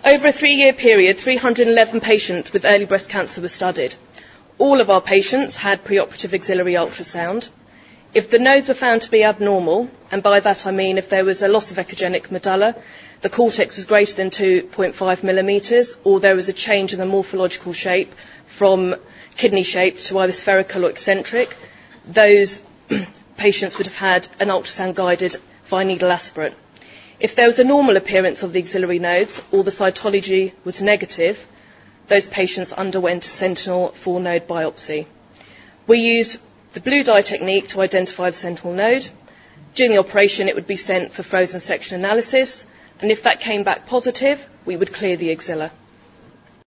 Over a 3-year period, 311 patients with early breast cancer were studied. All of our patients had preoperative axillary ultrasound. If the nodes were found to be abnormal, and by that I mean if there was a loss of echogenic medulla, the cortex was greater than 2.5 millimetres, or there was a change in the morphological shape from kidney shape to either spherical or eccentric, those patients would have had an ultrasound guided via needle aspirate. If there was a normal appearance of the axillary nodes or the cytology was negative, those patients underwent a sentinel 4-node biopsy. We used the blue dye technique to identify the sentinel node. During the operation, it would be sent for frozen section analysis, and if that came back positive, we would clear the axilla.